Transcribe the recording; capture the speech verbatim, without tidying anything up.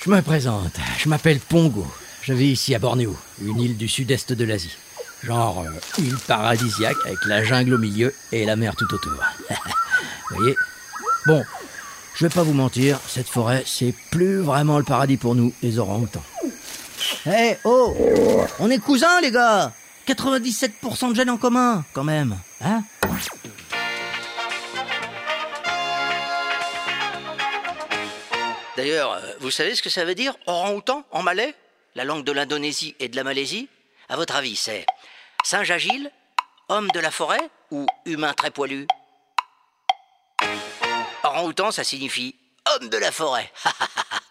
Je me présente, je m'appelle Pongo. Je vis ici à Bornéo, une île du sud-est de l'Asie. Genre euh, île paradisiaque avec la jungle au milieu et la mer tout autour. Vous voyez? Bon, je vais pas vous mentir, cette forêt, c'est plus vraiment le paradis pour nous, les orang-outans. Hé, hey, oh! On est cousins, les gars! quatre-vingt-dix-sept pour cent de gènes en commun, quand même. Hein? D'ailleurs, vous savez ce que ça veut dire, orang-outan, en malais? La langue de l'Indonésie et de la Malaisie? À votre avis, c'est singe agile, homme de la forêt ou humain très poilu? Orang-outan, ça signifie homme de la forêt.